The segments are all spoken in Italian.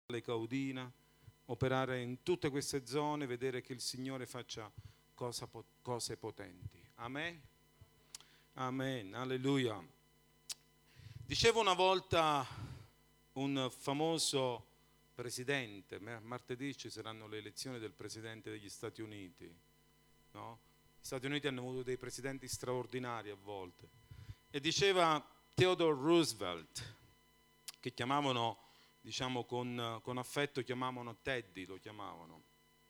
Caudina, operare in tutte queste zone, vedere che il Signore faccia cose potenti. Amen? Amen, alleluia. Dicevo una volta un famoso presidente, martedì ci saranno le elezioni del presidente degli Stati Uniti, no? Gli Stati Uniti hanno avuto dei presidenti straordinari a volte, e diceva Theodore Roosevelt, che chiamavano, diciamo con affetto, chiamavano Teddy, lo chiamavano: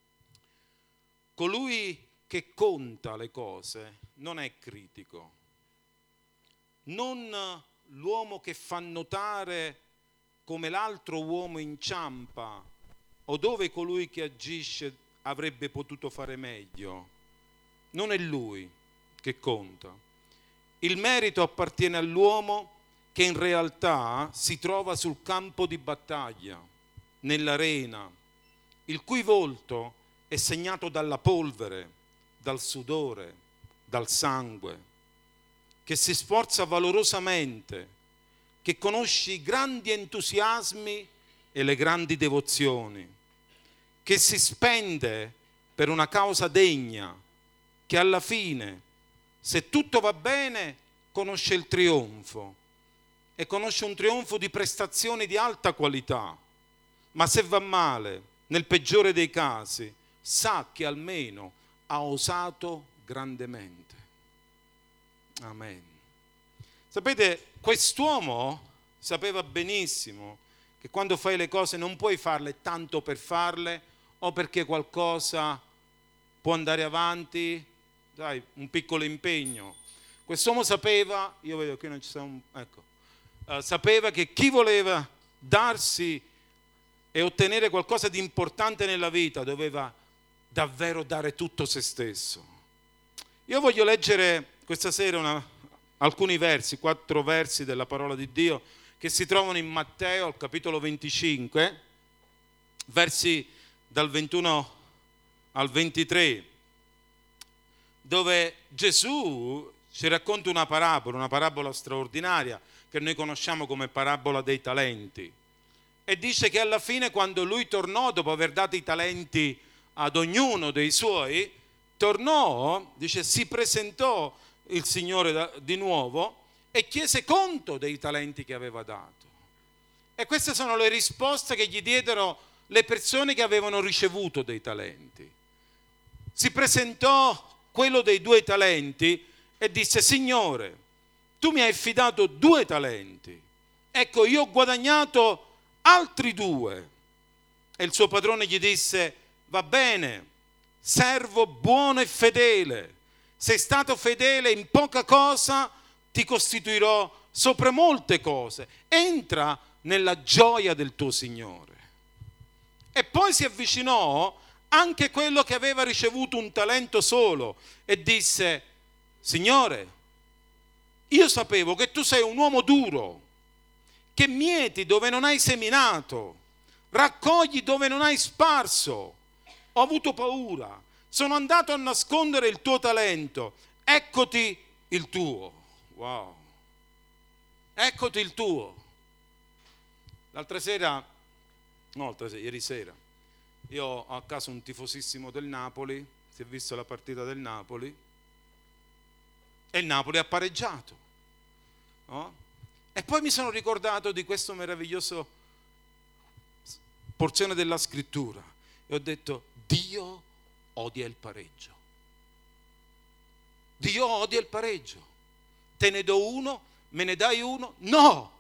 colui che conta le cose non è critico, non l'uomo che fa notare come l'altro uomo inciampa o dove colui che agisce avrebbe potuto fare meglio. Non è lui che conta. Il merito appartiene all'uomo che in realtà si trova sul campo di battaglia, nell'arena, il cui volto è segnato dalla polvere, dal sudore, dal sangue, che si sforza valorosamente, che conosce i grandi entusiasmi e le grandi devozioni, che si spende per una causa degna, che alla fine, se tutto va bene, conosce il trionfo, e conosce un trionfo di prestazioni di alta qualità, ma se va male, nel peggiore dei casi, sa che almeno ha osato grandemente. Amen. Sapete, quest'uomo sapeva benissimo che quando fai le cose non puoi farle tanto per farle o perché qualcosa può andare avanti, sai, un piccolo impegno. Quest'uomo sapeva, io vedo che non ci sono, ecco, sapeva che chi voleva darsi e ottenere qualcosa di importante nella vita doveva davvero dare tutto se stesso. Io voglio leggere questa sera alcuni versi, 4 versi della parola di Dio che si trovano in Matteo al capitolo 25, versi dal 21 al 23, dove Gesù ci racconta una parabola straordinaria che noi conosciamo come parabola dei talenti, e dice che alla fine, quando lui tornò dopo aver dato i talenti ad ognuno dei suoi, tornò, dice, si presentò il Signore di nuovo e chiese conto dei talenti che aveva dato. E queste sono le risposte che gli diedero le persone che avevano ricevuto dei talenti. Si presentò quello dei 2 talenti e disse: Signore, tu mi hai affidato 2 talenti, ecco, io ho guadagnato altri 2. E il suo padrone gli disse: va bene, servo buono e fedele, sei stato fedele in poca cosa, ti costituirò sopra molte cose, entra nella gioia del tuo Signore. E poi si avvicinò anche quello che aveva ricevuto un talento solo e disse: Signore, io sapevo che tu sei un uomo duro, che mieti dove non hai seminato, raccogli dove non hai sparso. Ho avuto paura, sono andato a nascondere il tuo talento, eccoti il tuo. Wow, eccoti il tuo. Ieri sera, io ho a casa un tifosissimo del Napoli, si è visto la partita del Napoli, e il Napoli ha pareggiato, no? E poi mi sono ricordato di questo meraviglioso porzione della scrittura e ho detto: Dio odia il pareggio. Dio odia il pareggio. Te ne do uno, me ne dai uno? No,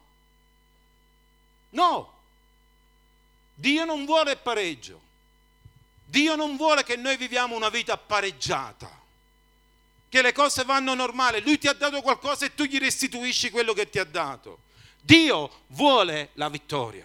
Dio non vuole il pareggio. Dio non vuole che noi viviamo una vita pareggiata, che le cose vanno normali. Lui ti ha dato qualcosa e tu gli restituisci quello che ti ha dato. Dio vuole la vittoria.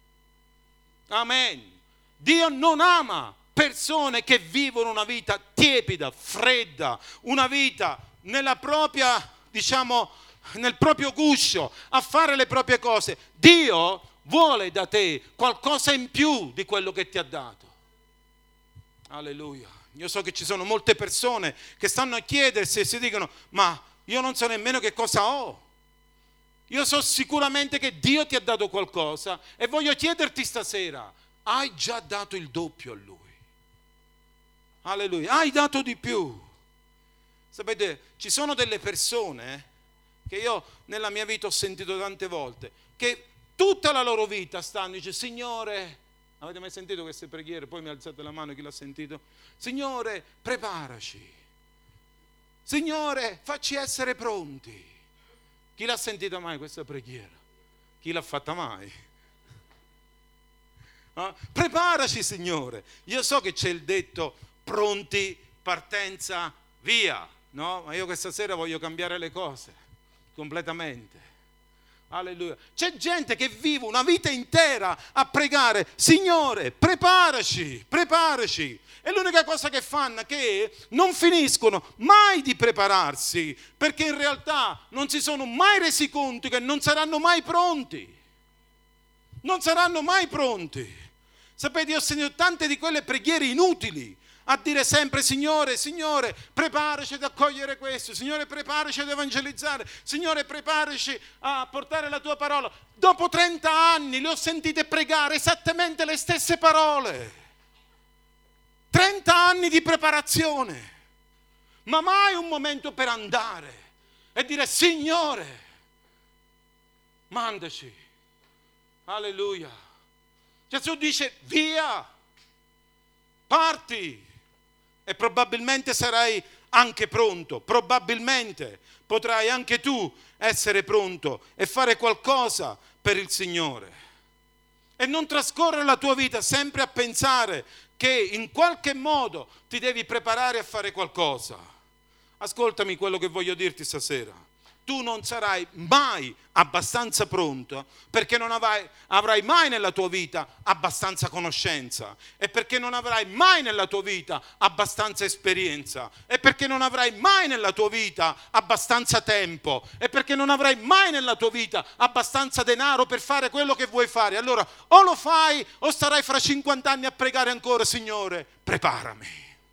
Amen. Dio non ama persone che vivono una vita tiepida, fredda, una vita nella propria, nel proprio guscio, a fare le proprie cose. Dio vuole da te qualcosa in più di quello che ti ha dato. Alleluia. Io so che ci sono molte persone che stanno a chiedersi e si dicono: ma io non so nemmeno che cosa ho. Io so sicuramente che Dio ti ha dato qualcosa e voglio chiederti stasera, hai già dato il doppio a Lui? Alleluia, hai dato di più. Sapete, ci sono delle persone che io nella mia vita ho sentito tante volte, che tutta la loro vita stanno e dice: Signore, avete mai sentito queste preghiere? Poi mi alzate la mano chi l'ha sentito. Signore, preparaci. Signore, facci essere pronti. Chi l'ha sentita mai questa preghiera? Chi l'ha fatta mai? Preparaci, Signore. Io so che c'è il detto pronti, partenza, via, no? Ma io questa sera voglio cambiare le cose completamente. Alleluia. C'è gente che vive una vita intera a pregare: Signore, preparaci, preparaci. E l'unica cosa che fanno è che non finiscono mai di prepararsi, perché in realtà non si sono mai resi conto che non saranno mai pronti. Non saranno mai pronti. Sapete, io ho sentito tante di quelle preghiere inutili, a dire sempre: Signore, Signore, preparaci ad accogliere questo, Signore, preparaci ad evangelizzare, Signore, preparaci a portare la tua parola. Dopo 30 anni le ho sentite pregare esattamente le stesse parole. 30 anni di preparazione, ma mai un momento per andare e dire: Signore, mandaci. Alleluia. Gesù dice: via, parti. E probabilmente sarai anche pronto, probabilmente potrai anche tu essere pronto e fare qualcosa per il Signore. E non trascorrere la tua vita sempre a pensare che in qualche modo ti devi preparare a fare qualcosa. Ascoltami quello che voglio dirti stasera. Tu non sarai mai abbastanza pronto, perché non avrai mai nella tua vita abbastanza conoscenza, e perché non avrai mai nella tua vita abbastanza esperienza, e perché non avrai mai nella tua vita abbastanza tempo, e perché non avrai mai nella tua vita abbastanza denaro per fare quello che vuoi fare. Allora o lo fai o starai fra 50 anni a pregare ancora: Signore, preparami.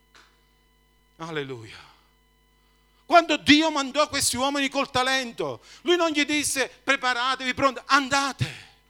Alleluia. Quando Dio mandò questi uomini col talento, Lui non gli disse: preparatevi, pronti, andate,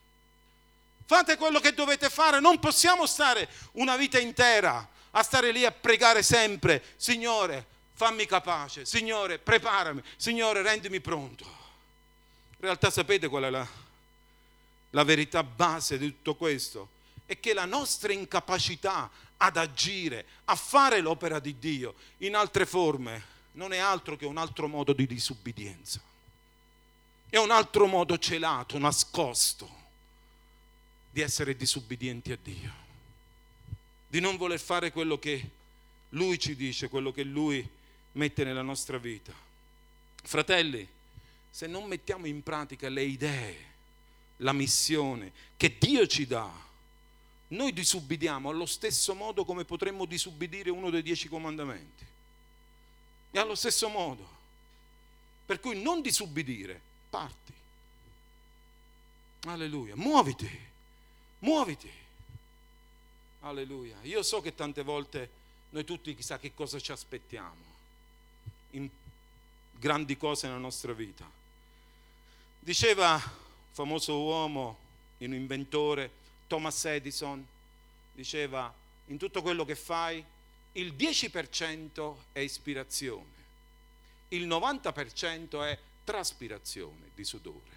fate quello che dovete fare. Non possiamo stare una vita intera a stare lì a pregare sempre: Signore, fammi capace, Signore, preparami, Signore, rendimi pronto. In realtà sapete qual è la verità base di tutto questo? È che la nostra incapacità ad agire, a fare l'opera di Dio in altre forme, non è altro che un altro modo di disubbidienza. È un altro modo celato, nascosto, di essere disubbidienti a Dio, di non voler fare quello che Lui ci dice, quello che Lui mette nella nostra vita. Fratelli, se non mettiamo in pratica le idee, la missione che Dio ci dà, noi disubbidiamo allo stesso modo come potremmo disubbidire uno dei 10 comandamenti. E allo stesso modo. Per cui non disubbidire, parti. Alleluia, muoviti, muoviti. Alleluia. Io so che tante volte noi tutti chissà che cosa ci aspettiamo in grandi cose nella nostra vita. Diceva un famoso uomo, un inventore, Thomas Edison, diceva: in tutto quello che fai il 10% è ispirazione, il 90% è traspirazione di sudore.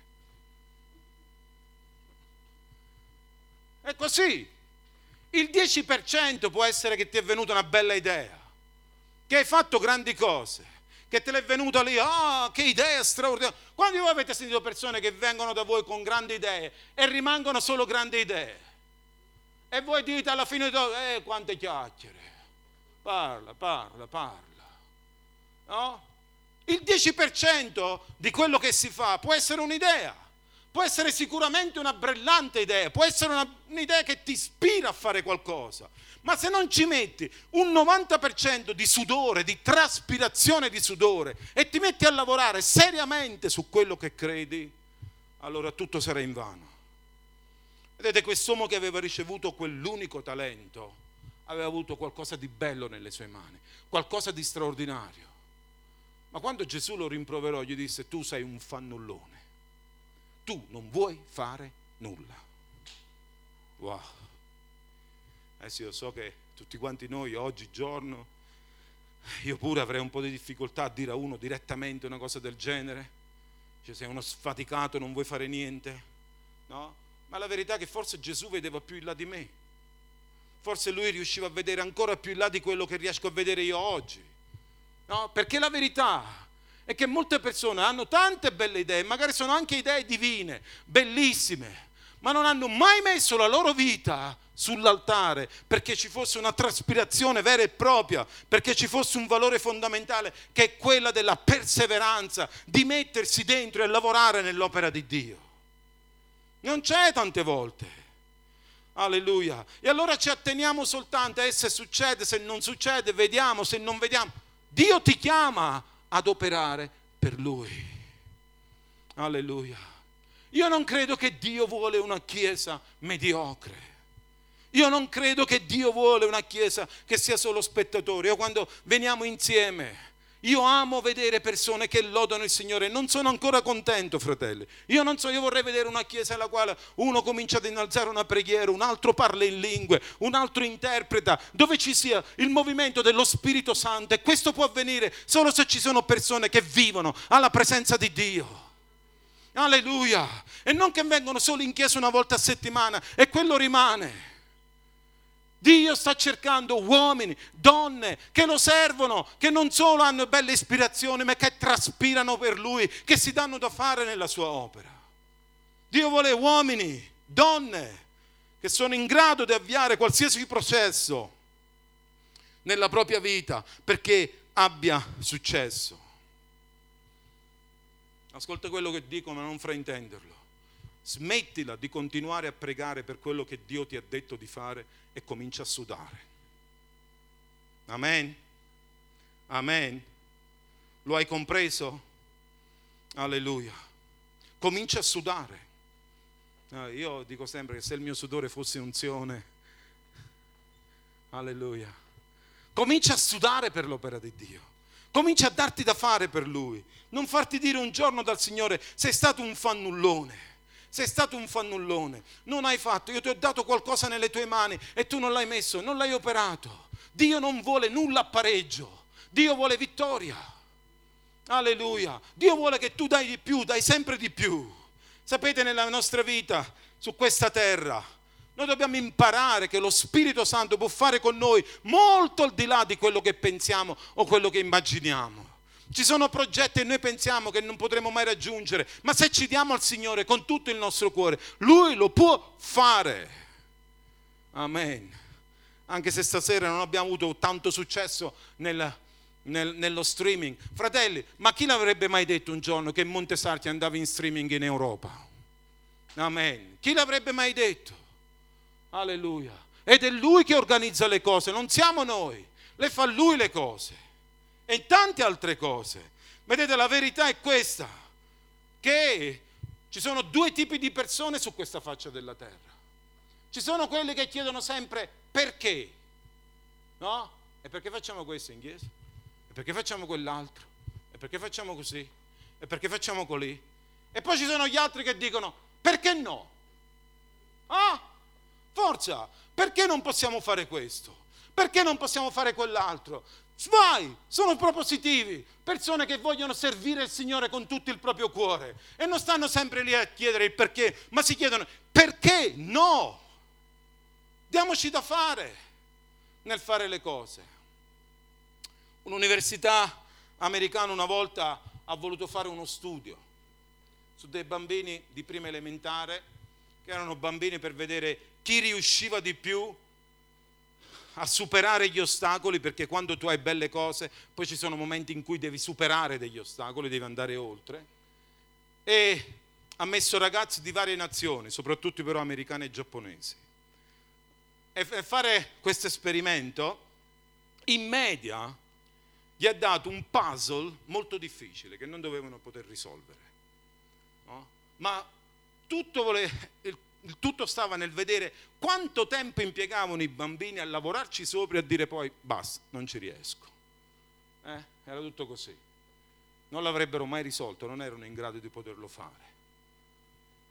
È così. Il 10% può essere che ti è venuta una bella idea, che hai fatto grandi cose, che te l'è venuta lì: che idea straordinaria. Quando voi avete sentito persone che vengono da voi con grandi idee e rimangono solo grandi idee, e voi dite alla fine: quante chiacchiere, parla, no? Il 10% di quello che si fa può essere un'idea, può essere sicuramente una brillante idea, può essere un'idea che ti ispira a fare qualcosa, ma se non ci metti un 90% di sudore, di traspirazione di sudore, e ti metti a lavorare seriamente su quello che credi, allora tutto sarà invano. Vedete, quest'uomo che aveva ricevuto quell'unico talento aveva avuto qualcosa di bello nelle sue mani, qualcosa di straordinario. Ma quando Gesù lo rimproverò, gli disse: tu sei un fannullone, tu non vuoi fare nulla. Wow. Sì, io so che tutti quanti noi oggigiorno, io pure avrei un po' di difficoltà a dire a uno direttamente una cosa del genere. Cioè, sei uno sfaticato, non vuoi fare niente, no? Ma la verità è che forse Gesù vedeva più in là di me. Forse lui riusciva a vedere ancora più in là di quello che riesco a vedere io oggi, no? Perché la verità è che molte persone hanno tante belle idee, magari sono anche idee divine, bellissime, ma non hanno mai messo la loro vita sull'altare perché ci fosse una traspirazione vera e propria, perché ci fosse un valore fondamentale che è quella della perseveranza, di mettersi dentro e lavorare nell'opera di Dio. Non c'è tante volte. Alleluia. E allora ci atteniamo soltanto a se succede, se non succede, vediamo, se non vediamo. Dio ti chiama ad operare per Lui. Alleluia. Io non credo che Dio vuole una chiesa mediocre. Io non credo che Dio vuole una chiesa che sia solo spettatori. Io quando veniamo insieme, io amo vedere persone che lodano il Signore. Non sono ancora contento, fratelli. Io vorrei vedere una chiesa nella quale uno comincia ad innalzare una preghiera, un altro parla in lingue, un altro interpreta, dove ci sia il movimento dello Spirito Santo. E questo può avvenire solo se ci sono persone che vivono alla presenza di Dio. Alleluia. E non che vengono solo in chiesa una volta a settimana e quello rimane. Dio sta cercando uomini, donne che lo servono, che non solo hanno belle ispirazioni, ma che traspirano per Lui, che si danno da fare nella sua opera. Dio vuole uomini, donne, che sono in grado di avviare qualsiasi processo nella propria vita perché abbia successo. Ascolta quello che dico, ma non fraintenderlo. Smettila di continuare a pregare per quello che Dio ti ha detto di fare e comincia a sudare. Amen? Amen? Lo hai compreso? Alleluia. Comincia a sudare. Io dico sempre che se il mio sudore fosse unzione, alleluia. Comincia a sudare per l'opera di Dio. Comincia a darti da fare per Lui. Non farti dire un giorno dal Signore: sei stato un fannullone. Sei stato un fannullone, non hai fatto, io ti ho dato qualcosa nelle tue mani e tu non l'hai messo, non l'hai operato. Dio non vuole nulla a pareggio, Dio vuole vittoria. Alleluia. Dio vuole che tu dai di più, dai sempre di più. Sapete, nella nostra vita su questa terra noi dobbiamo imparare che lo Spirito Santo può fare con noi molto al di là di quello che pensiamo o quello che immaginiamo. Ci sono progetti che noi pensiamo che non potremo mai raggiungere, ma se ci diamo al Signore con tutto il nostro cuore, Lui lo può fare. Amen. Anche se stasera non abbiamo avuto tanto successo nello streaming. Fratelli, ma chi l'avrebbe mai detto un giorno che Monte Sarti andava in streaming in Europa? Amen. Chi l'avrebbe mai detto? Alleluia. Ed è Lui che organizza le cose, non siamo noi. Le fa Lui le cose. E tante altre cose. Vedete, la verità è questa, che ci sono due tipi di persone su questa faccia della terra. Ci sono quelli che chiedono sempre perché, no? E perché facciamo questo in chiesa? E perché facciamo quell'altro? E perché facciamo così? E perché facciamo colì? E poi ci sono gli altri che dicono perché no? Forza, perché non possiamo fare questo? Perché non possiamo fare quell'altro? Vai, sono propositivi, persone che vogliono servire il Signore con tutto il proprio cuore e non stanno sempre lì a chiedere il perché, ma si chiedono perché no? Diamoci da fare nel fare le cose. Un'università americana una volta ha voluto fare uno studio su dei bambini di prima elementare, che erano bambini per vedere chi riusciva di più a superare gli ostacoli, perché quando tu hai belle cose poi ci sono momenti in cui devi superare degli ostacoli, devi andare oltre. E ha messo ragazzi di varie nazioni, soprattutto però americani e giapponesi, e fare questo esperimento in media gli ha dato un puzzle molto difficile che non dovevano poter risolvere, no? Ma il tutto stava nel vedere quanto tempo impiegavano i bambini a lavorarci sopra e a dire poi basta, non ci riesco. Era tutto così. Non l'avrebbero mai risolto, non erano in grado di poterlo fare.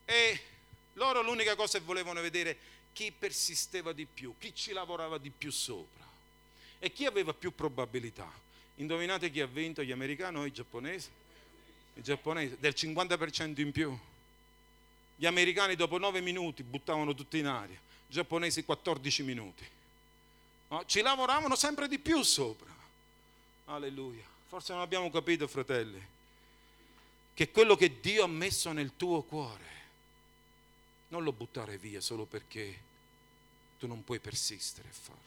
E loro l'unica cosa che volevano vedere chi persisteva di più, chi ci lavorava di più sopra e chi aveva più probabilità. Indovinate chi ha vinto, gli americani o i giapponesi? I giapponesi, del 50% in più. Gli americani dopo 9 minuti buttavano tutti in aria, i giapponesi 14 minuti. No? Ci lavoravano sempre di più sopra. Alleluia. Forse non abbiamo capito, fratelli, che quello che Dio ha messo nel tuo cuore non lo buttare via solo perché tu non puoi persistere a farlo.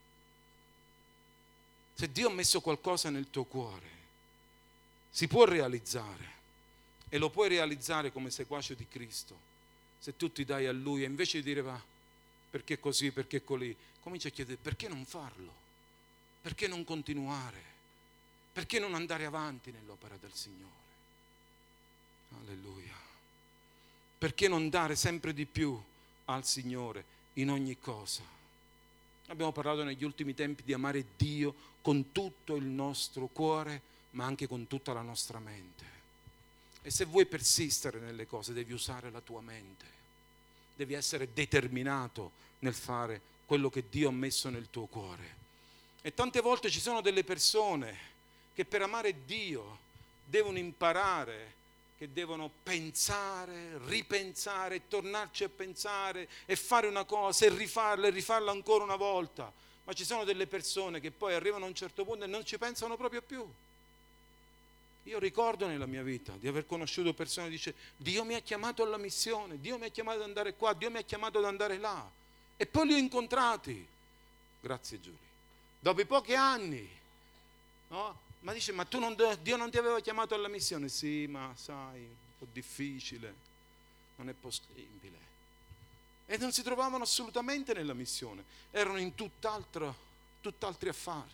Se Dio ha messo qualcosa nel tuo cuore, si può realizzare, e lo puoi realizzare come seguace di Cristo se tu ti dai a Lui, e invece di dire va, perché così, perché colì, comincia a chiedere perché non farlo, perché non continuare, perché non andare avanti nell'opera del Signore. Alleluia. Perché non dare sempre di più al Signore in ogni cosa? Abbiamo parlato negli ultimi tempi di amare Dio con tutto il nostro cuore, ma anche con tutta la nostra mente. E se vuoi persistere nelle cose, devi usare la tua mente. Devi essere determinato nel fare quello che Dio ha messo nel tuo cuore. E tante volte ci sono delle persone che per amare Dio devono imparare, che devono pensare, ripensare, tornarci a pensare e fare una cosa e rifarla ancora una volta. Ma ci sono delle persone che poi arrivano a un certo punto e non ci pensano proprio più. Io ricordo nella mia vita di aver conosciuto persone che dice Dio mi ha chiamato alla missione, Dio mi ha chiamato ad andare qua, Dio mi ha chiamato ad andare là, e poi li ho incontrati, grazie Giulia, dopo pochi anni, no? Ma dice, ma Dio non ti aveva chiamato alla missione? Sì, ma sai, un po' difficile, non è possibile. E non si trovavano assolutamente nella missione, erano in tutt'altri affari.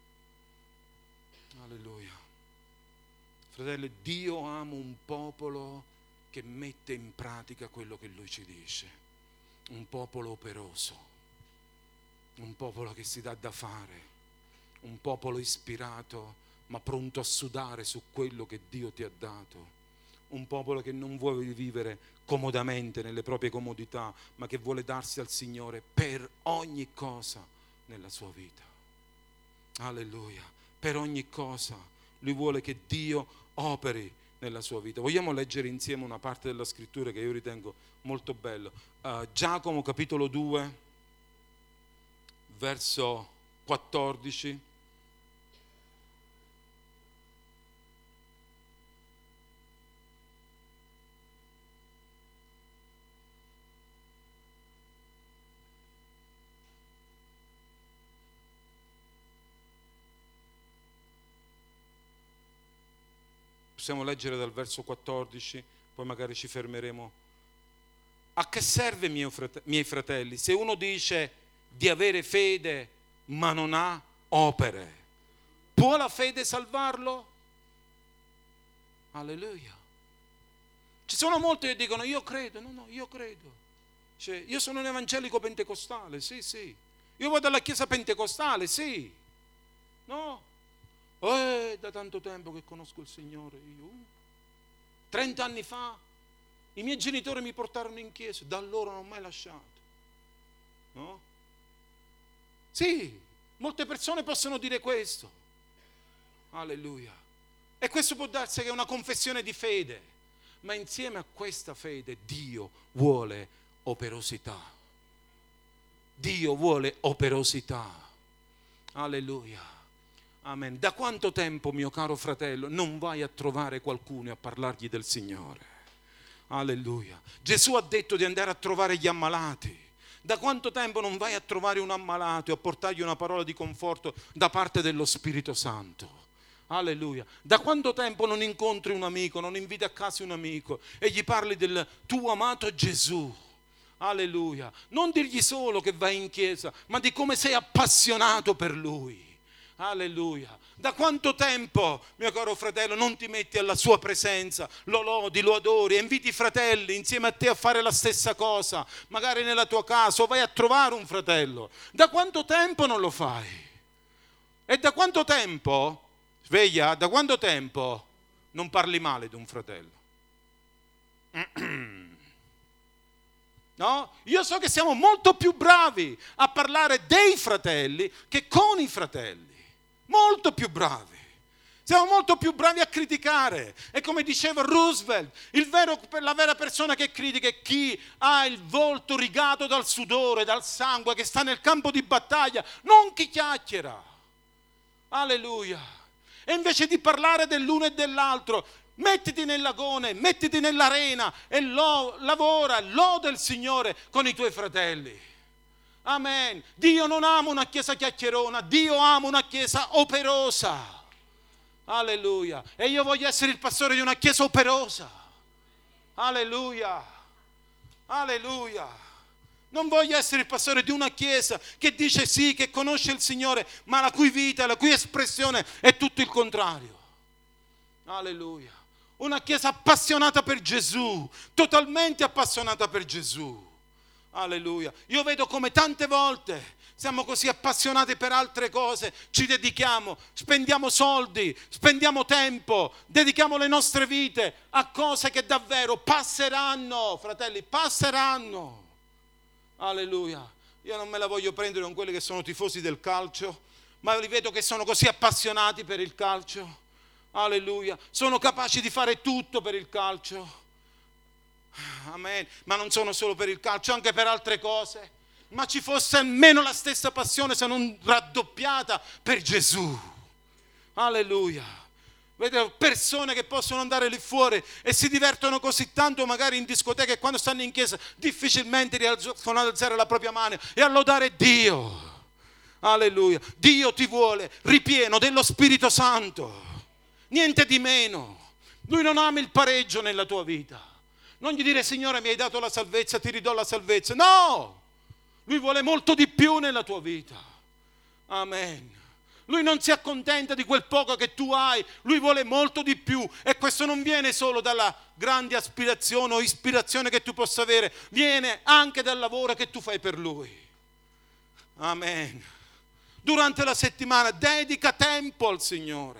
Alleluia. Fratelli, Dio ama un popolo che mette in pratica quello che Lui ci dice, un popolo operoso, un popolo che si dà da fare, un popolo ispirato ma pronto a sudare su quello che Dio ti ha dato, un popolo che non vuole vivere comodamente nelle proprie comodità, ma che vuole darsi al Signore per ogni cosa nella sua vita. Alleluia. Per ogni cosa Lui vuole che Dio operi nella sua vita. Vogliamo leggere insieme una parte della scrittura che io ritengo molto bella. Giacomo capitolo 2 verso 14. Possiamo leggere dal verso 14, poi magari ci fermeremo. A che serve, miei fratelli, se uno dice di avere fede ma non ha opere? Può la fede salvarlo? Alleluia. Ci sono molti che dicono io credo, no, io credo. Cioè, io sono un evangelico pentecostale, sì. Io vado alla chiesa pentecostale, sì. No? Da tanto tempo che conosco il Signore io. 30 anni fa i miei genitori mi portarono in chiesa, da allora non ho mai lasciato. No? Sì, molte persone possono dire questo. Alleluia. E questo può darsi che è una confessione di fede, ma insieme a questa fede Dio vuole operosità. Dio vuole operosità. Alleluia. Amen. Da quanto tempo, mio caro fratello, non vai a trovare qualcuno e a parlargli del Signore? Alleluia. Gesù ha detto di andare a trovare gli ammalati. Da quanto tempo non vai a trovare un ammalato e a portargli una parola di conforto da parte dello Spirito Santo? Alleluia. Da quanto tempo non incontri un amico, non inviti a casa un amico e gli parli del tuo amato Gesù? Alleluia. Non dirgli solo che vai in chiesa, ma di come sei appassionato per Lui. Alleluia. Da quanto tempo, mio caro fratello, non ti metti alla sua presenza, lo lodi, lo adori e inviti i fratelli insieme a te a fare la stessa cosa, magari nella tua casa, o vai a trovare un fratello? Da quanto tempo non lo fai? E da quanto tempo, sveglia, da quanto tempo non parli male di un fratello? No? Io so che siamo molto più bravi a parlare dei fratelli che con i fratelli. Molto più bravi. Siamo molto più bravi a criticare. E come diceva Roosevelt, la vera persona che critica è chi ha il volto rigato dal sudore, dal sangue, che sta nel campo di battaglia, non chi chiacchiera. Alleluia. E invece di parlare dell'uno e dell'altro, mettiti nell'agone, mettiti nell'arena e lavora, loda il Signore con i tuoi fratelli. Amen. Dio non ama una chiesa chiacchierona, Dio ama una chiesa operosa. Alleluia. E io voglio essere il pastore di una chiesa operosa. Alleluia. Alleluia. Non voglio essere il pastore di una chiesa che dice sì, che conosce il Signore, ma la cui vita, la cui espressione è tutto il contrario. Alleluia. Una chiesa appassionata per Gesù, totalmente appassionata per Gesù. Alleluia. Io vedo come tante volte siamo così appassionati per altre cose, ci dedichiamo, spendiamo soldi, spendiamo tempo, dedichiamo le nostre vite a cose che davvero passeranno, fratelli, passeranno. Alleluia. Io non me la voglio prendere con quelli che sono tifosi del calcio, ma li vedo che sono così appassionati per il calcio. Alleluia. Sono capaci di fare tutto per il calcio. Amen. Ma non sono solo per il calcio, anche per altre cose. Ma ci fosse almeno la stessa passione, se non raddoppiata, per Gesù. Alleluia. Vedo persone che possono andare lì fuori e si divertono così tanto magari in discoteca, e quando stanno in chiesa difficilmente riescono ad alzare la propria mano e a lodare Dio. Alleluia. Dio ti vuole ripieno dello Spirito Santo, niente di meno. Lui non ama il pareggio nella tua vita. Non gli dire: Signore, mi hai dato la salvezza, ti ridò la salvezza. No! Lui vuole molto di più nella tua vita. Amen. Lui non si accontenta di quel poco che tu hai, lui vuole molto di più. E questo non viene solo dalla grande aspirazione o ispirazione che tu possa avere, viene anche dal lavoro che tu fai per lui. Amen. Durante la settimana dedica tempo al Signore.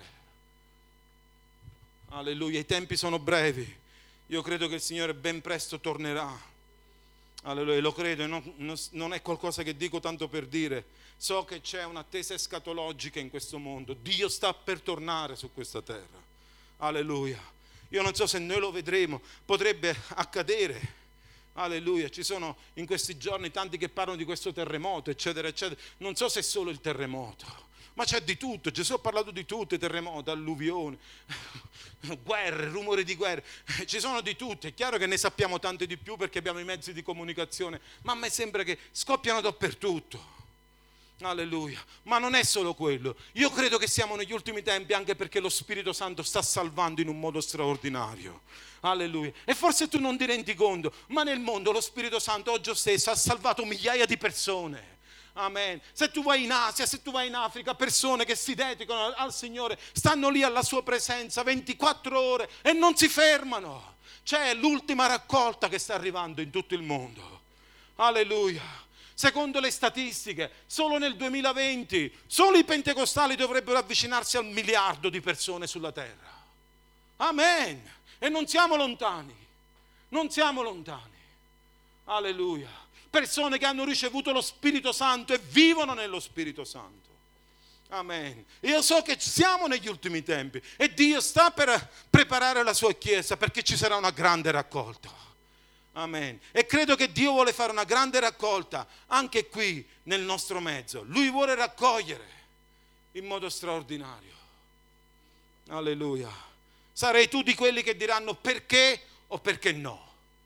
Alleluia, i tempi sono brevi. Io credo che il Signore ben presto tornerà. Alleluia, lo credo, non è qualcosa che dico tanto per dire. So che c'è un'attesa escatologica in questo mondo. Dio sta per tornare su questa terra. Alleluia. Io non so se noi lo vedremo, potrebbe accadere. Alleluia. Ci sono in questi giorni tanti che parlano di questo terremoto, eccetera, eccetera. Non so se è solo il terremoto, ma c'è di tutto. Gesù ha parlato di tutto: terremoti, alluvioni, guerre, rumori di guerre. Ci sono di tutto. È chiaro che ne sappiamo tante di più perché abbiamo i mezzi di comunicazione, ma a me sembra che scoppiano dappertutto. Alleluia. Ma non è solo quello. Io credo che siamo negli ultimi tempi anche perché lo Spirito Santo sta salvando in un modo straordinario. Alleluia. E forse tu non ti rendi conto, ma nel mondo lo Spirito Santo oggi stesso ha salvato migliaia di persone. Amen. Se tu vai in Asia, se tu vai in Africa, persone che si dedicano al Signore, stanno lì alla sua presenza 24 ore e non si fermano. C'è l'ultima raccolta che sta arrivando in tutto il mondo. Alleluia. Secondo le statistiche, solo nel 2020, solo i pentecostali dovrebbero avvicinarsi al 1 miliardo di persone sulla terra. Amen. E non siamo lontani. Non siamo lontani. Alleluia. Persone che hanno ricevuto lo Spirito Santo e vivono nello Spirito Santo. Amen. Io so che siamo negli ultimi tempi e Dio sta per preparare la sua Chiesa perché ci sarà una grande raccolta. Amen. E credo che Dio vuole fare una grande raccolta anche qui nel nostro mezzo. Lui vuole raccogliere in modo straordinario. Alleluia. Sarai tu di quelli che diranno perché o perché no.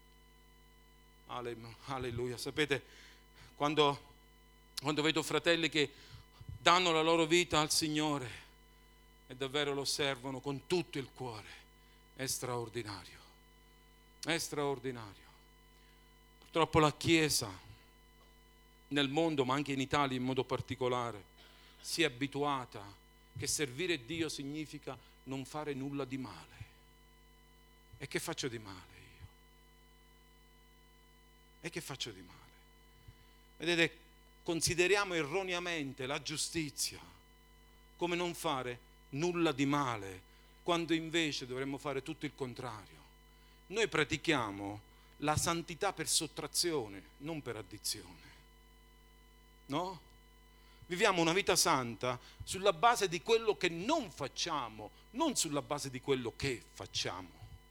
Alleluia. Sapete, quando vedo fratelli che danno la loro vita al Signore e davvero lo servono con tutto il cuore, è straordinario. È straordinario. Purtroppo la Chiesa nel mondo, ma anche in Italia in modo particolare, si è abituata che servire Dio significa non fare nulla di male. E che faccio di male io? E che faccio di male? Vedete, consideriamo erroneamente la giustizia come non fare nulla di male, quando invece dovremmo fare tutto il contrario. Noi pratichiamo la santità per sottrazione, non per addizione. No? Viviamo una vita santa sulla base di quello che non facciamo, non sulla base di quello che facciamo.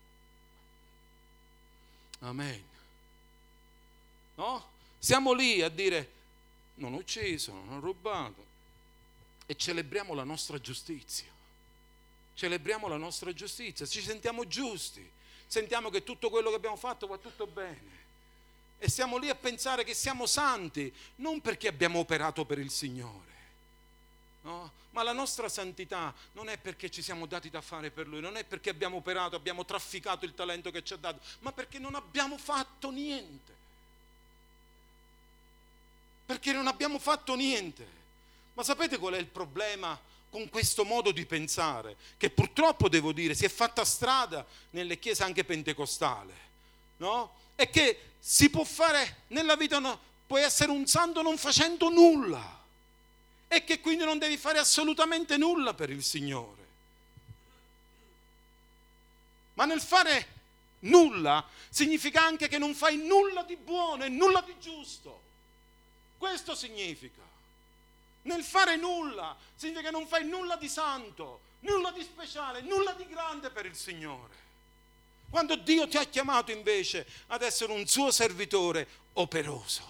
Amen. No? Siamo lì a dire: non ho ucciso, non ho rubato, e celebriamo la nostra giustizia. Celebriamo la nostra giustizia, ci sentiamo giusti, sentiamo che tutto quello che abbiamo fatto va tutto bene. E siamo lì a pensare che siamo santi, non perché abbiamo operato per il Signore, no? Ma la nostra santità non è perché ci siamo dati da fare per Lui, non è perché abbiamo operato, abbiamo trafficato il talento che ci ha dato, ma perché non abbiamo fatto niente. Perché non abbiamo fatto niente. Ma sapete qual è il problema con questo modo di pensare? Che purtroppo, devo dire, si è fatta strada nelle chiese anche pentecostali, no? È che si può fare nella vita, no, puoi essere un santo non facendo nulla, e che quindi non devi fare assolutamente nulla per il Signore. Ma nel fare nulla significa anche che non fai nulla di buono e nulla di giusto. Questo significa. Nel fare nulla significa che non fai nulla di santo, nulla di speciale, nulla di grande per il Signore. Quando Dio ti ha chiamato invece ad essere un suo servitore operoso.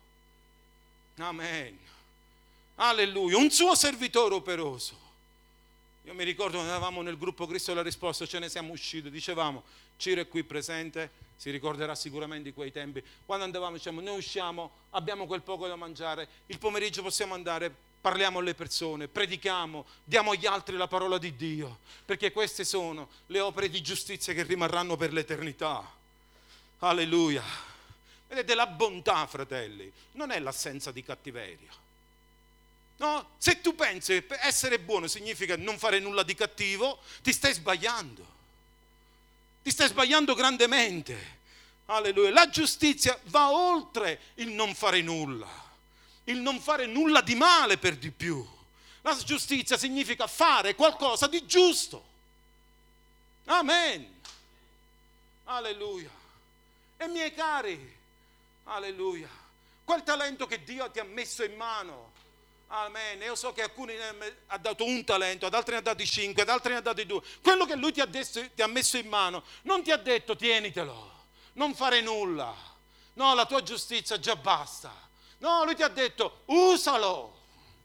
Amen. Alleluia, un suo servitore operoso. Io mi ricordo quando eravamo nel gruppo Cristo della Risposta, ce ne siamo usciti, dicevamo, Ciro è qui presente, si ricorderà sicuramente di quei tempi, quando andavamo dicevamo, noi usciamo, abbiamo quel poco da mangiare, il pomeriggio possiamo andare, parliamo alle persone, predichiamo, diamo agli altri la parola di Dio, perché queste sono le opere di giustizia che rimarranno per l'eternità. Alleluia. Vedete, la bontà, fratelli, non è l'assenza di cattiveria. No? Se tu pensi che essere buono significa non fare nulla di cattivo, ti stai sbagliando. Ti stai sbagliando grandemente. Alleluia. La giustizia va oltre il non fare nulla. Il non fare nulla di male per di più. La giustizia significa fare qualcosa di giusto. Amen. Alleluia. E miei cari, alleluia, quel talento che Dio ti ha messo in mano, amen. Io so che alcuni ha dato un talento, ad altri ne ha dati 5, ad altri ne ha dati 2. Quello che Lui ti ha messo in mano non ti ha detto tienitelo, non fare nulla. No, la tua giustizia già basta. No, Lui ti ha detto usalo.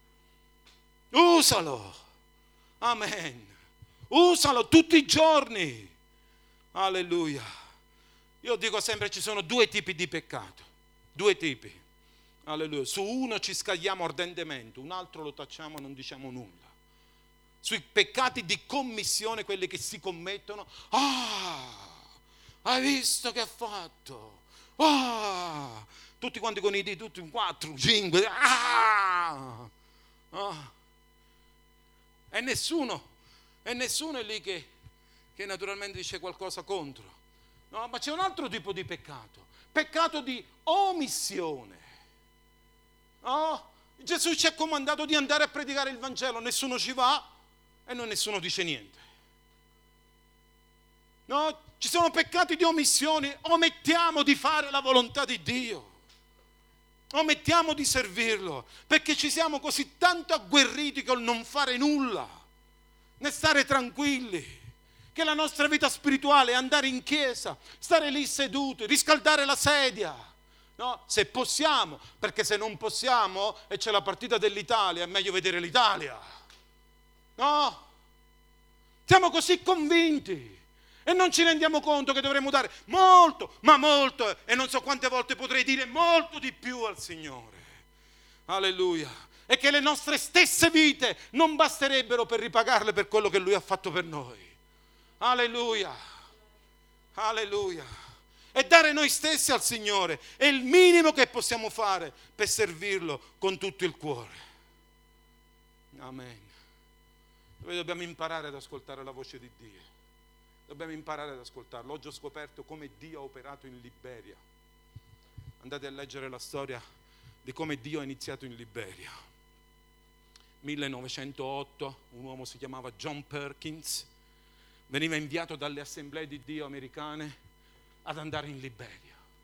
Usalo. Amen. Usalo tutti i giorni. Alleluia. Io dico sempre ci sono due tipi di peccato. Due tipi. Alleluia. Su uno ci scagliamo ardentemente, un altro lo tacciamo e non diciamo nulla. Sui peccati di commissione, quelli che si commettono, hai visto che ha fatto? Tutti quanti con i diti, tutti in 4, 5, e nessuno è lì che naturalmente dice qualcosa contro. No, ma c'è un altro tipo di peccato di omissione. No? Gesù ci ha comandato di andare a predicare il Vangelo, nessuno ci va e nessuno dice niente. No? Ci sono peccati di omissione, omettiamo di fare la volontà di Dio, omettiamo di servirlo, perché ci siamo così tanto agguerriti col non fare nulla, né stare tranquilli, che la nostra vita spirituale è andare in chiesa, stare lì seduti, riscaldare la sedia, no? Se possiamo, perché se non possiamo e c'è la partita dell'Italia, è meglio vedere l'Italia, no? Siamo così convinti e non ci rendiamo conto che dovremmo dare molto, ma molto, e non so quante volte potrei dire molto di più al Signore. Alleluia. E che le nostre stesse vite non basterebbero per ripagarle per quello che Lui ha fatto per noi. Alleluia, alleluia. E dare noi stessi al Signore è il minimo che possiamo fare per servirlo con tutto il cuore. Amen. Noi dobbiamo imparare ad ascoltare la voce di Dio. Dobbiamo imparare ad ascoltarlo. Oggi ho scoperto come Dio ha operato in Liberia. Andate a leggere la storia di come Dio ha iniziato in Liberia. 1908, un uomo si chiamava John Perkins, veniva inviato dalle assemblee di Dio americane ad andare in Liberia.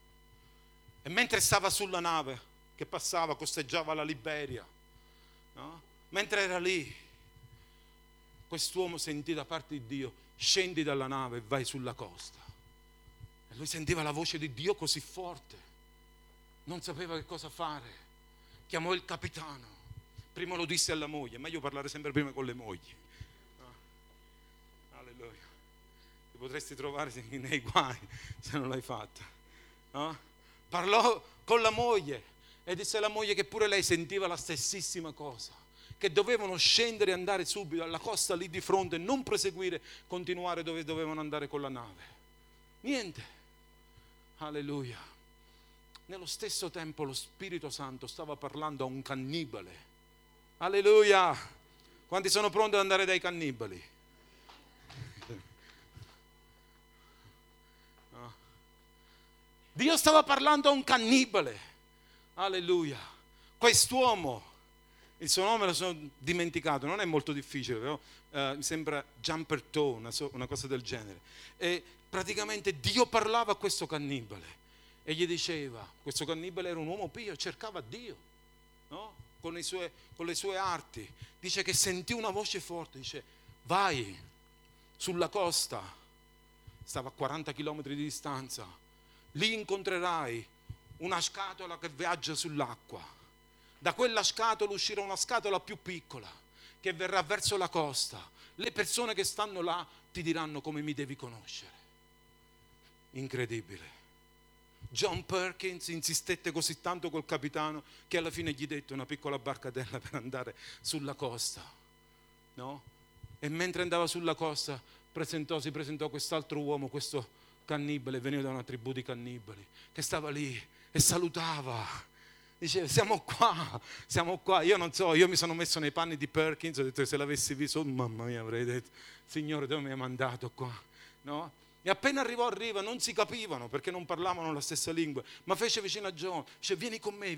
E mentre stava sulla nave che passava, costeggiava la Liberia, no? Mentre era lì, quest'uomo sentì da parte di Dio: scendi dalla nave e vai sulla costa. E lui sentiva la voce di Dio così forte, non sapeva che cosa fare. Chiamò il capitano. Prima lo disse alla moglie, è meglio parlare sempre prima con le mogli. Alleluia. Ti potresti trovare nei guai se non l'hai fatta. No? Parlò con la moglie e disse alla moglie che pure lei sentiva la stessissima cosa, che dovevano scendere e andare subito alla costa lì di fronte e non proseguire, continuare dove dovevano andare con la nave. Niente. Alleluia. Nello stesso tempo lo Spirito Santo stava parlando a un cannibale. Alleluia. Quanti sono pronti ad andare dai cannibali? No. Dio stava parlando a un cannibale. Alleluia. Quest'uomo, il suo nome lo sono dimenticato, non è molto difficile, però mi sembra Jumperto, una cosa del genere. E praticamente Dio parlava a questo cannibale e gli diceva, questo cannibale era un uomo pio, cercava Dio, no? Con le sue arti. Dice che sentì una voce forte, dice: vai sulla costa, stava a 40 chilometri di distanza, lì incontrerai una scatola che viaggia sull'acqua. Da quella scatola uscirà una scatola più piccola che verrà verso la costa. Le persone che stanno là ti diranno come mi devi conoscere. Incredibile. John Perkins insistette così tanto col capitano che alla fine gli dette una piccola barcatella per andare sulla costa, no? E mentre andava sulla costa si presentò quest'altro uomo, questo cannibale, veniva da una tribù di cannibali, che stava lì e salutava. Dice: siamo qua. Io non so, io mi sono messo nei panni di Perkins, ho detto che se l'avessi visto, mamma mia, avrei detto: Signore, dove mi hai mandato qua? No? E appena arrivò a riva non si capivano perché non parlavano la stessa lingua, ma fece vicino a John, dice: vieni con me.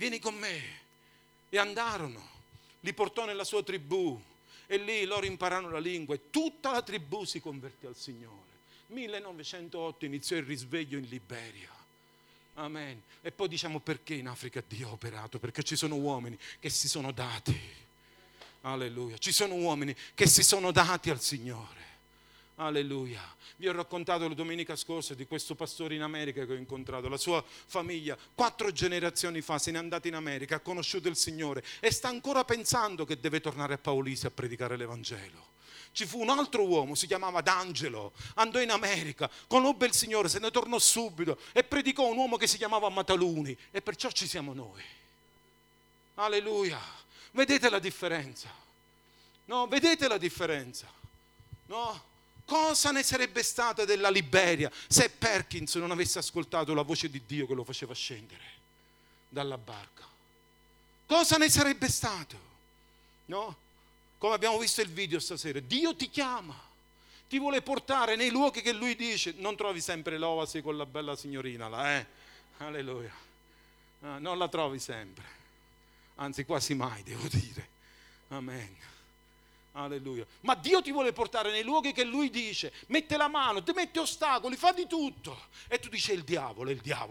E andarono, li portò nella sua tribù e lì loro impararono la lingua e tutta la tribù si convertì al Signore. 1908 iniziò il risveglio in Liberia. Amen. E poi diciamo: perché in Africa Dio ha operato? Perché ci sono uomini che si sono dati. Alleluia. Ci sono uomini che si sono dati al Signore. Alleluia. Vi ho raccontato la domenica scorsa di questo pastore in America che ho incontrato. La sua famiglia 4 generazioni fa se n'è andata in America, ha conosciuto il Signore e sta ancora pensando che deve tornare a Paolisi a predicare l'Evangelo. Ci fu un altro uomo, si chiamava D'Angelo, andò in America, conobbe il Signore, se ne tornò subito e predicò un uomo che si chiamava Mataluni, e perciò ci siamo noi. Alleluia. Vedete la differenza? No, vedete la differenza? No? Cosa ne sarebbe stata della Liberia se Perkins non avesse ascoltato la voce di Dio che lo faceva scendere dalla barca? Cosa ne sarebbe stato? No? Come abbiamo visto il video stasera, Dio ti chiama, ti vuole portare nei luoghi che Lui dice. Non trovi sempre l'oasi con la bella signorina là, Alleluia. Non la trovi sempre, anzi quasi mai, devo dire. Amen. Alleluia. Ma Dio ti vuole portare nei luoghi che Lui dice. Mette la mano, ti mette ostacoli, fa di tutto. E tu dici: è il diavolo.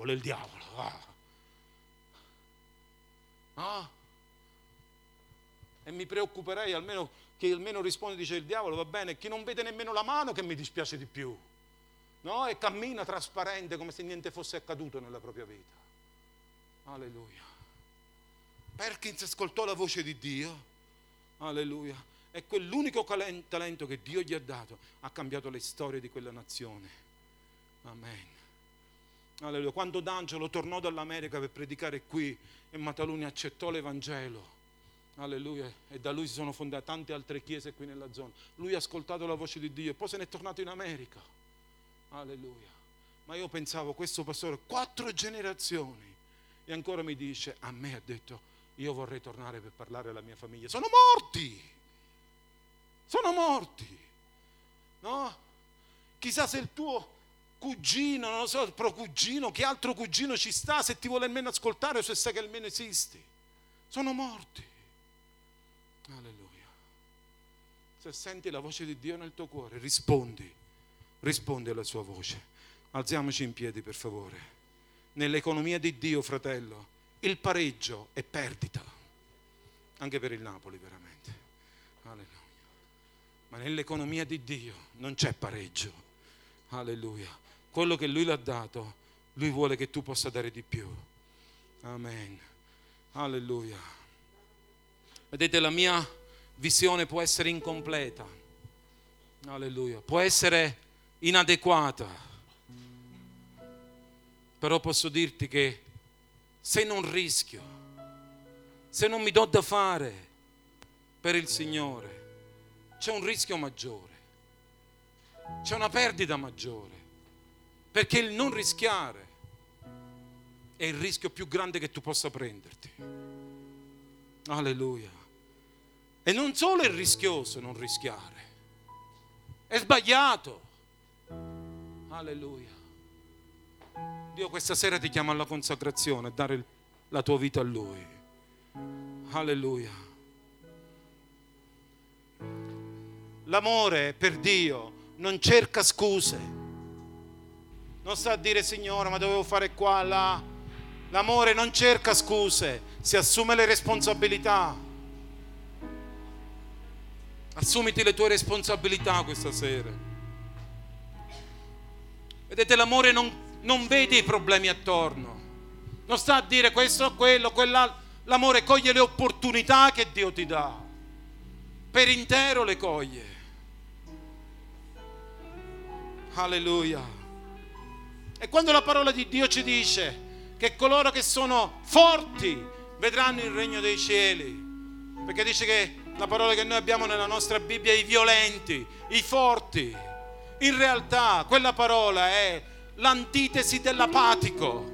E mi preoccuperei almeno che almeno risponde, dice: il diavolo, va bene. Chi non vede nemmeno la mano, che mi dispiace di più. No? E cammina trasparente come se niente fosse accaduto nella propria vita. Alleluia. Perkins ascoltò la voce di Dio. Alleluia. E quell'unico talento che Dio gli ha dato ha cambiato le storie di quella nazione. Amen. Alleluia. Quando D'Angelo tornò dall'America per predicare qui e Mataluni accettò l'Evangelo, alleluia, e da lui si sono fondate tante altre chiese qui nella zona. Lui ha ascoltato la voce di Dio e poi se n'è tornato in America. Alleluia. Ma io pensavo, questo pastore 4 generazioni e ancora mi dice: a me ha detto, io vorrei tornare per parlare alla mia famiglia. Sono morti, no? Chissà se il tuo cugino, non lo so, il procugino, che altro cugino ci sta, se ti vuole almeno ascoltare o se sa che almeno esisti. Sono morti. Alleluia. Se senti la voce di Dio nel tuo cuore, rispondi alla sua voce. Alziamoci in piedi, per favore. Nell'economia di Dio, fratello, il pareggio è perdita, anche per il Napoli veramente. Alleluia. Ma nell'economia di Dio non c'è pareggio. Alleluia. Quello che Lui l'ha dato, Lui vuole che tu possa dare di più. Amen. Alleluia. Vedete, la mia visione può essere incompleta. Alleluia. Può essere inadeguata. Però posso dirti che se non rischio, se non mi do da fare per il Signore, c'è un rischio maggiore, c'è una perdita maggiore, perché il non rischiare è il rischio più grande che tu possa prenderti. Alleluia. E non solo è rischioso non rischiare, è sbagliato. Alleluia. Dio questa sera ti chiama alla consacrazione, a dare la tua vita a Lui. Alleluia. L'amore per Dio non cerca scuse. Non sta a dire Signore, ma dovevo fare qua, là. L'amore non cerca scuse, si assume le responsabilità. Assumiti le tue responsabilità questa sera. Vedete, l'amore non vede i problemi attorno, non sta a dire questo, quello, quell'altro. L'amore coglie le opportunità che Dio ti dà, per intero le coglie. Alleluia. E quando la parola di Dio ci dice che coloro che sono forti vedranno il regno dei cieli, perché dice che la parola che noi abbiamo nella nostra Bibbia è i violenti, i forti. In realtà quella parola è l'antitesi dell'apatico.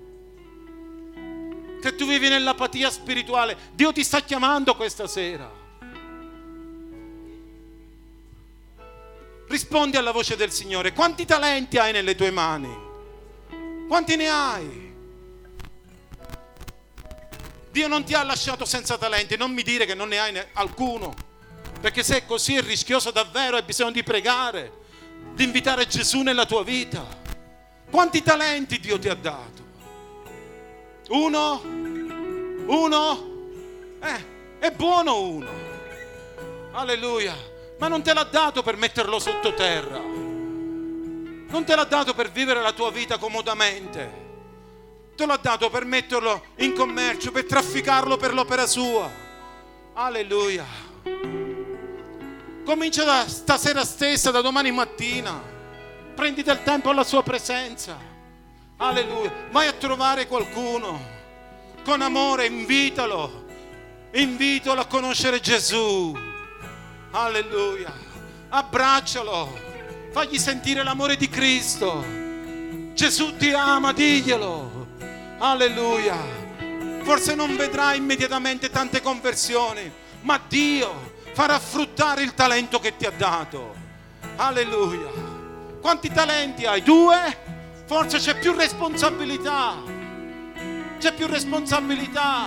Se tu vivi nell'apatia spirituale, Dio ti sta chiamando questa sera. Rispondi alla voce del Signore. Quanti talenti hai nelle tue mani? Quanti ne hai? Dio non ti ha lasciato senza talenti. Non mi dire che non ne hai alcuno, perché se è così è rischioso davvero. Hai bisogno di pregare, di invitare Gesù nella tua vita. Quanti talenti Dio ti ha dato? Uno? È buono uno. Alleluia. Ma non te l'ha dato per metterlo sottoterra. Non te l'ha dato per vivere la tua vita comodamente. Te l'ha dato per metterlo in commercio, per trafficarlo per l'opera sua. Alleluia. Comincia da stasera stessa, da domani mattina. Prendi del tempo alla sua presenza. Alleluia. Vai a trovare qualcuno. Con amore invitalo. Invitalo a conoscere Gesù. Alleluia. Abbraccialo. Fagli sentire l'amore di Cristo. Gesù ti ama, diglielo. Alleluia. Forse non vedrai immediatamente tante conversioni, ma Dio farà fruttare il talento che ti ha dato. Alleluia. Quanti talenti hai? 2? Forse c'è più responsabilità. C'è più responsabilità.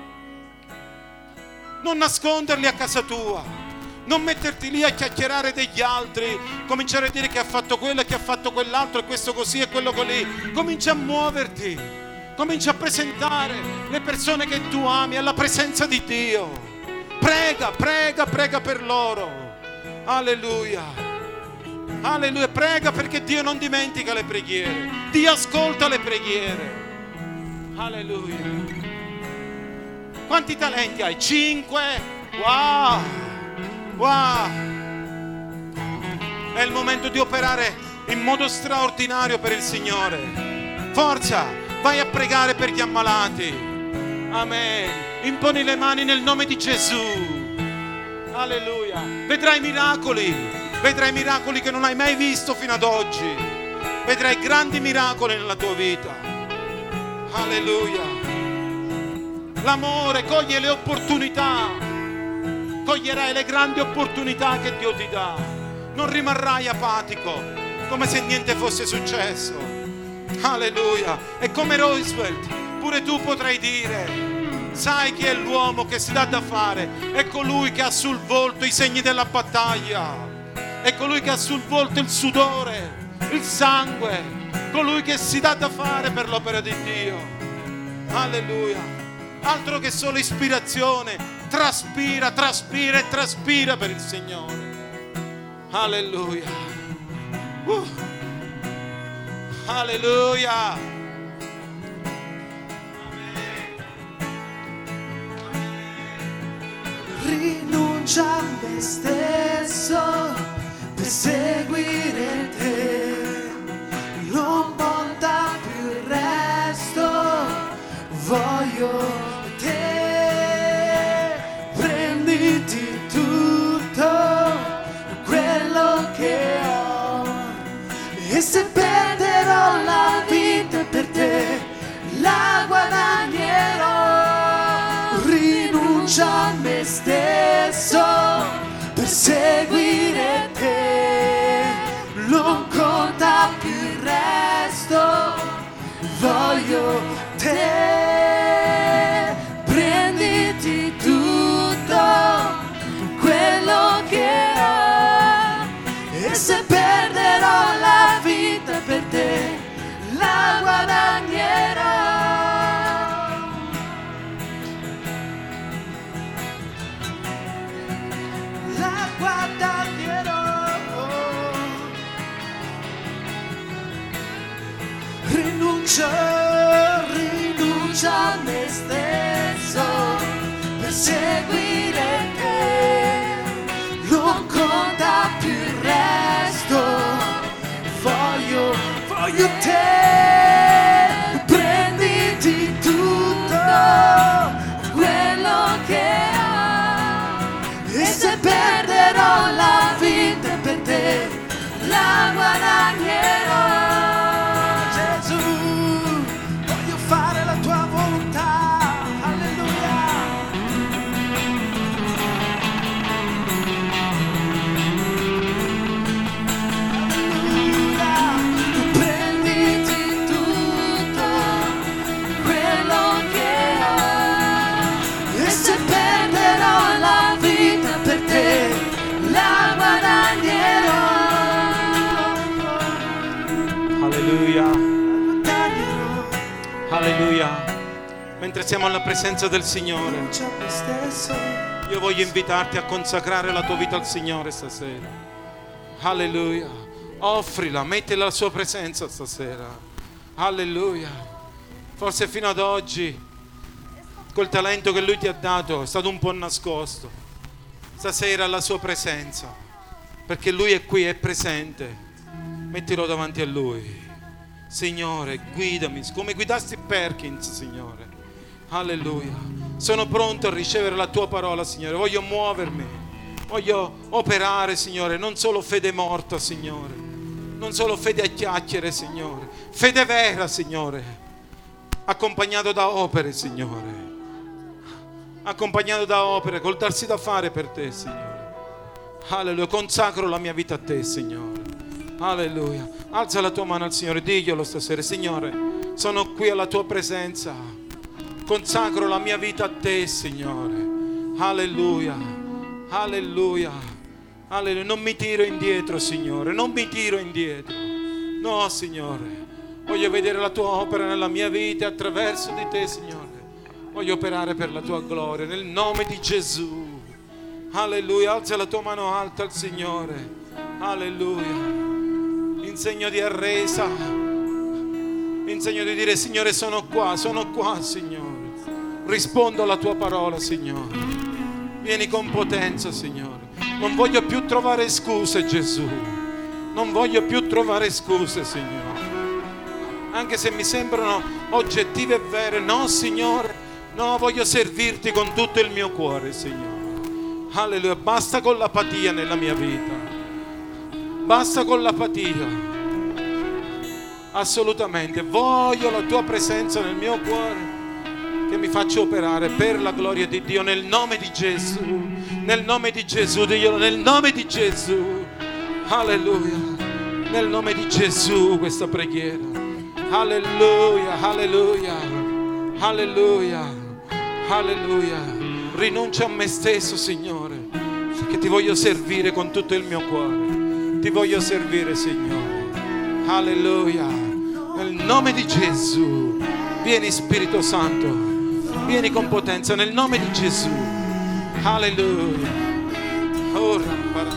Non nasconderli a casa tua. Non metterti lì a chiacchierare degli altri, cominciare a dire che ha fatto quello e che ha fatto quell'altro e questo così e quello così. Comincia a muoverti, comincia a presentare le persone che tu ami alla presenza di Dio. Prega per loro. Alleluia. Alleluia. Prega, perché Dio non dimentica le preghiere. Dio ascolta le preghiere. Alleluia. Quanti talenti hai? 5? Wow. È il momento di operare in modo straordinario per il Signore. Forza, vai a pregare per gli ammalati. Amen. Imponi le mani nel nome di Gesù. Alleluia. Vedrai miracoli che non hai mai visto fino ad oggi. Vedrai grandi miracoli nella tua vita. Alleluia. L'amore coglie le opportunità. Coglierai le grandi opportunità che Dio ti dà. Non rimarrai apatico, come se niente fosse successo. Alleluia. E come Roosevelt, pure tu potrai dire: sai chi è l'uomo che si dà da fare? È colui che ha sul volto i segni della battaglia. È colui che ha sul volto il sudore, il sangue. colui che si dà da fare per l'opera di Dio. Alleluia. Altro che solo ispirazione, traspira, traspira e traspira per il Signore. Alleluia. Alleluia. Rinuncia a me stesso per seguire te, non conta più il resto, voglio te. Prenditi tutto quello che ho, e se perderò la vita per te la guadagnerò. Rinuncia a me stesso per seguire te, non conta più il resto, voglio te. Prenditi tutto quello che ho, e se perderò la vita per te la guadagnerò. Rinuncia a me stesso per seguire te, non conta più il resto, voglio te. Prenditi tutto quello che ho, e se perderò la vita per te la guadagnerò. Alleluia. Mentre siamo alla presenza del Signore, io voglio invitarti a consacrare la tua vita al Signore stasera. Alleluia. Offrila, mettila alla sua presenza stasera. Alleluia. Forse fino ad oggi quel talento che Lui ti ha dato è stato un po' nascosto. Stasera alla sua presenza, perché Lui è qui, è presente. Mettilo davanti a Lui. Signore, guidami come guidasti Perkins, Signore. Alleluia. Sono pronto a ricevere la tua parola, Signore. Voglio muovermi, voglio operare, Signore. Non solo fede morta, Signore, non solo fede a chiacchiere, Signore. Fede vera, Signore, accompagnato da opere, Signore. Accompagnato da opere, col darsi da fare per te, Signore. Alleluia. Consacro la mia vita a te, Signore. Alleluia. Alza la tua mano al Signore, diglielo stasera: Signore, sono qui alla tua presenza, consacro la mia vita a te, Signore. Alleluia. Alleluia. Alleluia. Non mi tiro indietro, Signore, non mi tiro indietro. No, Signore, voglio vedere la tua opera nella mia vita, attraverso di te, Signore. Voglio operare per la tua gloria, nel nome di Gesù. Alleluia. Alza la tua mano alta al Signore. Alleluia. In segno di arresa, in segno di dire: Signore, sono qua, Signore. Rispondo alla tua parola, Signore. Vieni con potenza, Signore. Non voglio più trovare scuse, Gesù. Non voglio più trovare scuse, Signore. Anche se mi sembrano oggettive e vere. No, Signore. No, voglio servirti con tutto il mio cuore, Signore. Alleluia. Basta con l'apatia nella mia vita. Basta con l'apatia. Assolutamente. Voglio la tua presenza nel mio cuore, che mi faccia operare per la gloria di Dio, nel nome di Gesù. Nel nome di Gesù, diglielo, nel nome di Gesù. Alleluia. Nel nome di Gesù questa preghiera. Alleluia, alleluia, alleluia, alleluia. Rinuncio a me stesso, Signore, perché ti voglio servire con tutto il mio cuore. Ti voglio servire, Signore. Alleluia. nel nome di Gesù. Vieni Spirito Santo, vieni con potenza nel nome di Gesù. Alleluia. Ora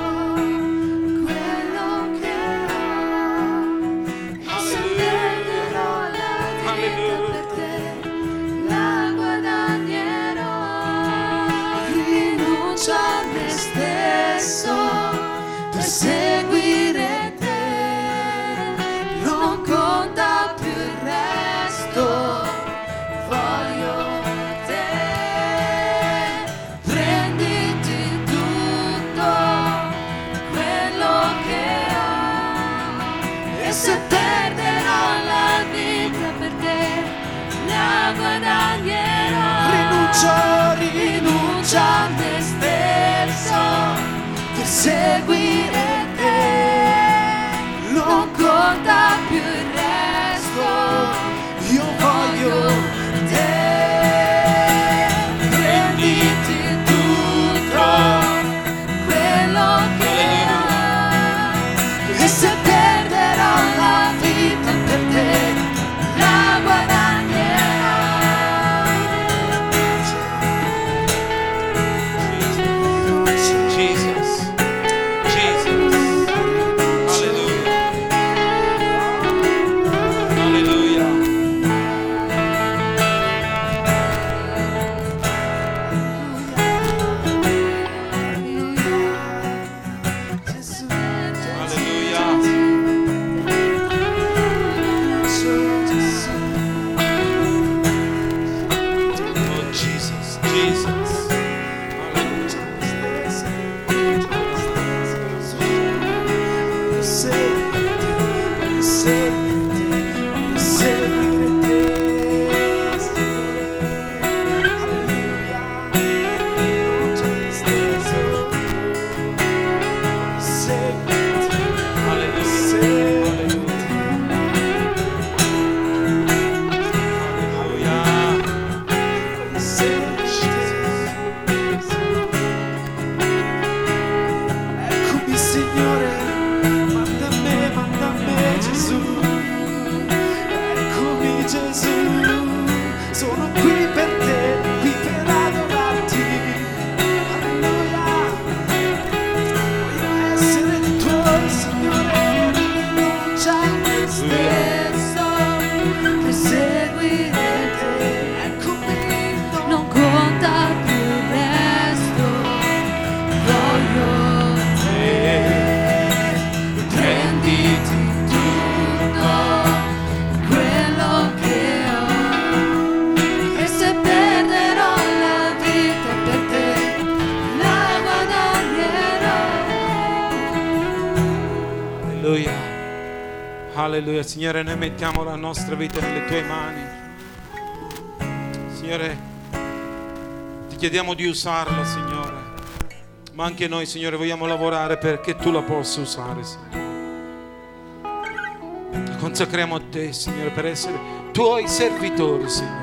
seguire te, non conta più il resto, voglio te, prenditi tutto quello che ho, e se perderò la vita per te, la guadagnerò. Rinuncio a me stesso per seguire te, non conta più il resto, io voglio te, prenditi tutto quello che ho, e se perderò la vita per te, la guadagnerò. Jesus. Alleluia. Signore, noi mettiamo la nostra vita nelle tue mani. Signore, ti chiediamo di usarla, Signore, ma anche noi, Signore, vogliamo lavorare perché tu la possa usare, Signore. La consacriamo a te, Signore, per essere tuoi servitori, Signore,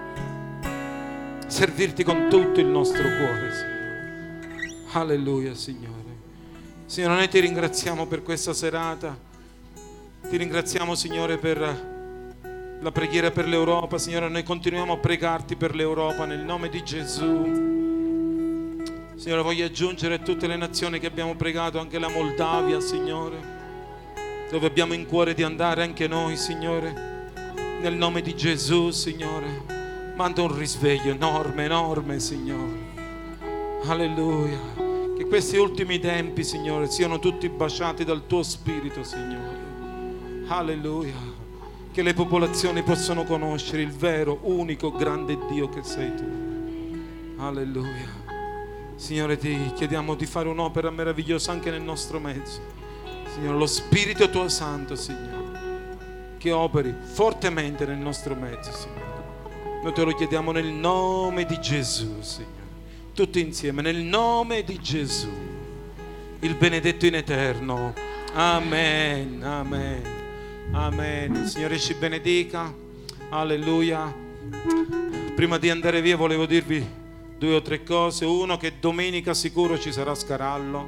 servirti con tutto il nostro cuore, Signore. Alleluia, Signore. Signore, noi ti ringraziamo per questa serata. Ti ringraziamo, Signore, per la preghiera per l'Europa. Signore, noi continuiamo a pregarti per l'Europa nel nome di Gesù. Signore, voglio aggiungere tutte le nazioni che abbiamo pregato, anche la Moldavia, Signore, dove abbiamo in cuore di andare anche noi, Signore, nel nome di Gesù, Signore. Manda un risveglio enorme, enorme, Signore. Alleluia. Che questi ultimi tempi, Signore, siano tutti baciati dal tuo Spirito, Signore. Alleluia. Che le popolazioni possano conoscere il vero, unico, grande Dio che sei tu. Alleluia. Signore, ti chiediamo di fare un'opera meravigliosa anche nel nostro mezzo. Signore, lo Spirito tuo Santo, Signore, che operi fortemente nel nostro mezzo, Signore. Noi te lo chiediamo nel nome di Gesù, Signore. Tutti insieme, nel nome di Gesù, il benedetto in eterno. Amen, amen. Amen. Il Signore ci benedica. Alleluia. Prima di andare via volevo dirvi 2 o 3 cose. Uno, che domenica sicuro ci sarà Scarallo,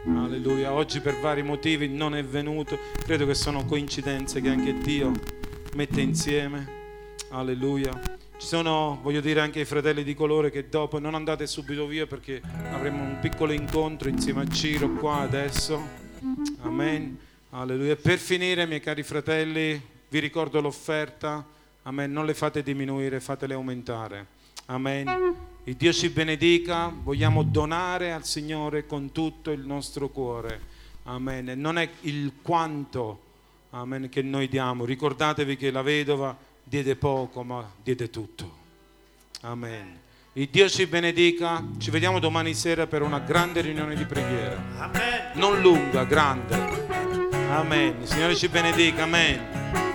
Alleluia. Oggi per vari motivi non è venuto. Credo che sono coincidenze che anche Dio mette insieme. Alleluia. Ci sono, voglio dire, anche i fratelli di colore che dopo non andate subito via, perché avremo un piccolo incontro insieme a Ciro qua adesso. Amen. Alleluia. Per finire, miei cari fratelli, vi ricordo l'offerta. Amen. Non le fate diminuire, fatele aumentare. Amen. Il Dio ci benedica. Vogliamo donare al Signore con tutto il nostro cuore. Amen. Non è il quanto, amen, che noi diamo. Ricordatevi che la vedova diede poco, ma diede tutto. Amen. Il Dio ci benedica. Ci vediamo domani sera per una grande riunione di preghiera. Amen. Non lunga, grande. Amen. Il Signore ci benedica. Amen.